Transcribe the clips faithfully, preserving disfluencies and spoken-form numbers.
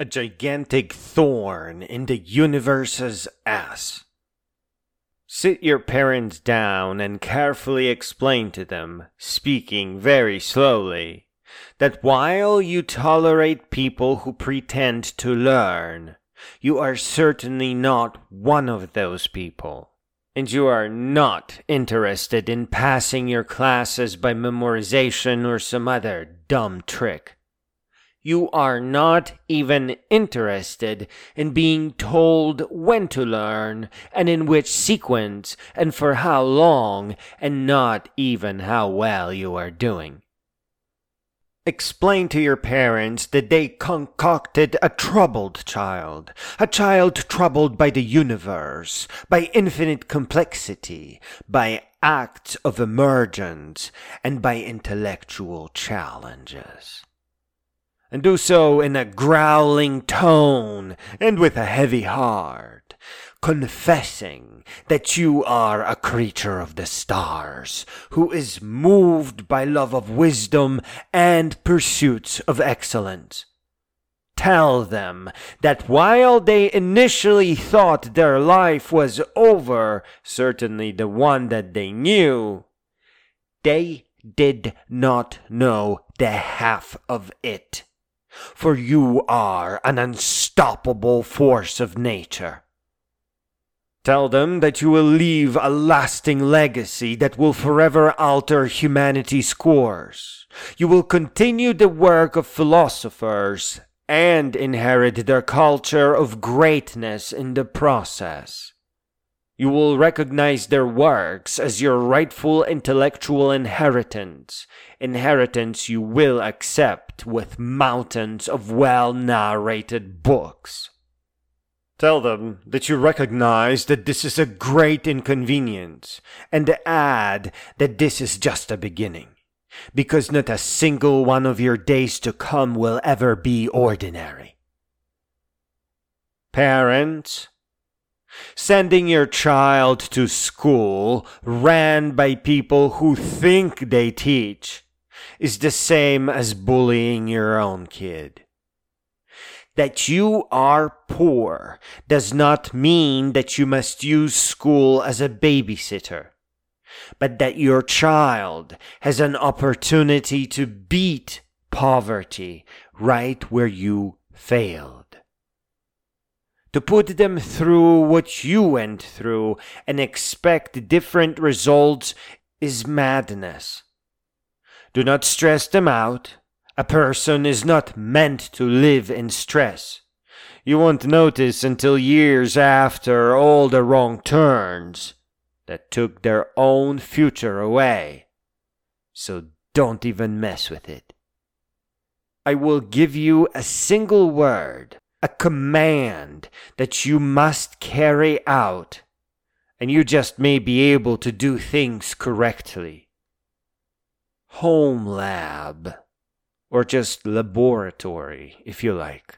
A gigantic thorn in the universe's ass. Sit your parents down and carefully explain to them, speaking very slowly, that while you tolerate people who pretend to learn, you are certainly not one of those people, and you are not interested in passing your classes by memorization or some other dumb trick. You are not even interested in being told when to learn, and in which sequence, and for how long, and not even how well you are doing. Explain to your parents that they concocted a troubled child, a child troubled by the universe, by infinite complexity, by acts of emergence, and by intellectual challenges. And do so in a growling tone and with a heavy heart, confessing that you are a creature of the stars, who is moved by love of wisdom and pursuits of excellence. Tell them that while they initially thought their life was over, certainly the one that they knew, they did not know the half of it. For you are an unstoppable force of nature. Tell them that you will leave a lasting legacy that will forever alter humanity's course. You will continue the work of philosophers and inherit their culture of greatness in the process. You will recognize their works as your rightful intellectual inheritance, inheritance you will accept with mountains of well-narrated books. Tell them that you recognize that this is a great inconvenience, and add that this is just a beginning, because not a single one of your days to come will ever be ordinary. Parents, sending your child to school ran by people who think they teach is the same as bullying your own kid. That you are poor does not mean that you must use school as a babysitter, but that your child has an opportunity to beat poverty right where you failed. To put them through what you went through and expect different results is madness. Do not stress them out. A person is not meant to live in stress. You won't notice until years after all the wrong turns that took their own future away. So don't even mess with it. I will give you a single word, a command that you must carry out, and you just may be able to do things correctly. Home lab, or just laboratory, if you like.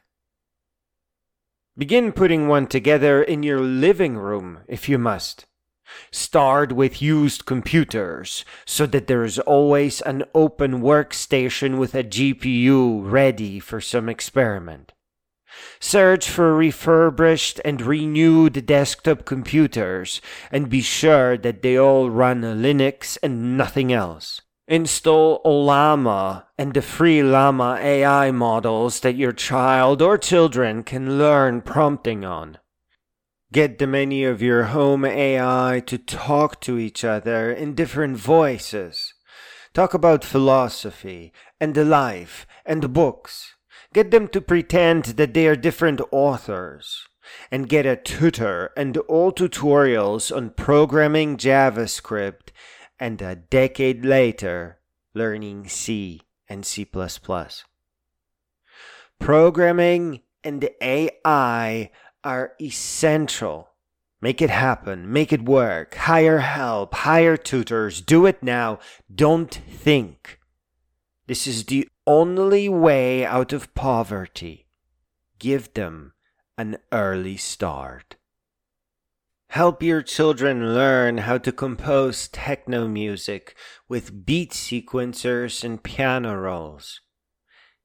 Begin putting one together in your living room, if you must. Start with used computers, so that there is always an open workstation with a G P U ready for some experiment. Search for refurbished and renewed desktop computers, and be sure that they all run Linux and nothing else. Install Ollama and the free Llama A I models that your child or children can learn prompting on. Get the many of your home A I to talk to each other in different voices. Talk about philosophy and life and books. Get them to pretend that they are different authors. And get a tutor and all tutorials on programming JavaScript, and a decade later, learning C and C plus plus. Programming and A I are essential. Make it happen. Make it work. Hire help. Hire tutors. Do it now. Don't think. This is the only way out of poverty. Give them an early start. Help your children learn how to compose techno music with beat sequencers and piano rolls.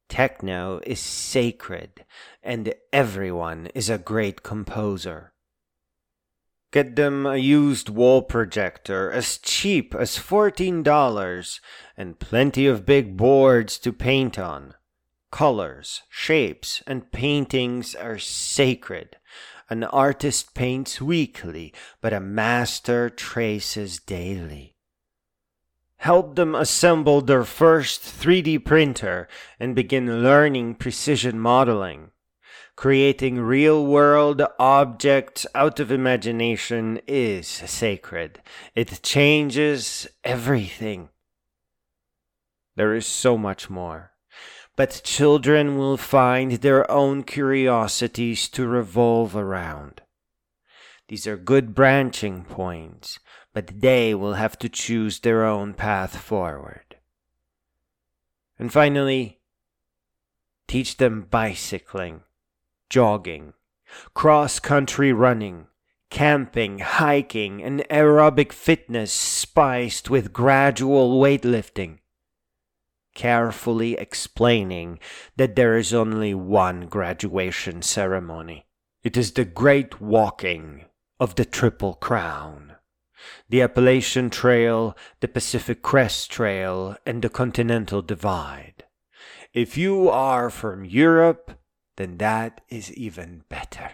Techno is sacred, and everyone is a great composer. Get them a used wall projector as cheap as fourteen dollars and plenty of big boards to paint on. Colors, shapes, and paintings are sacred. An artist paints weekly, but a master traces daily. Help them assemble their first three D printer and begin learning precision modeling. Creating real-world objects out of imagination is sacred. It changes everything. There is so much more, but children will find their own curiosities to revolve around. These are good branching points, but they will have to choose their own path forward. And finally, teach them bicycling, jogging, cross-country running, camping, hiking, and aerobic fitness spiced with gradual weightlifting. Carefully explaining that there is only one graduation ceremony. It is the Great Walking of the Triple Crown. The Appalachian Trail, the Pacific Crest Trail, and the Continental Divide. If you are from Europe, then that is even better.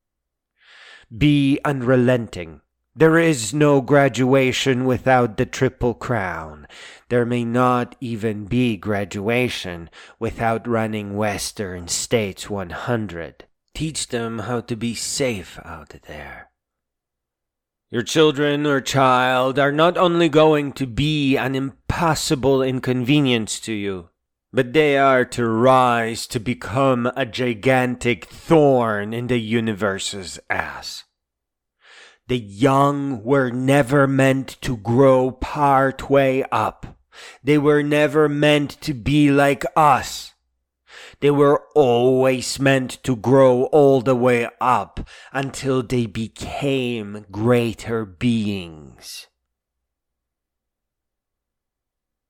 Be unrelenting. There is no graduation without the Triple Crown. There may not even be graduation without running Western States one hundred. Teach them how to be safe out there. Your children or child are not only going to be an impossible inconvenience to you, but they are to rise to become a gigantic thorn in the universe's ass. The young were never meant to grow part way up. They were never meant to be like us. They were always meant to grow all the way up until they became greater beings.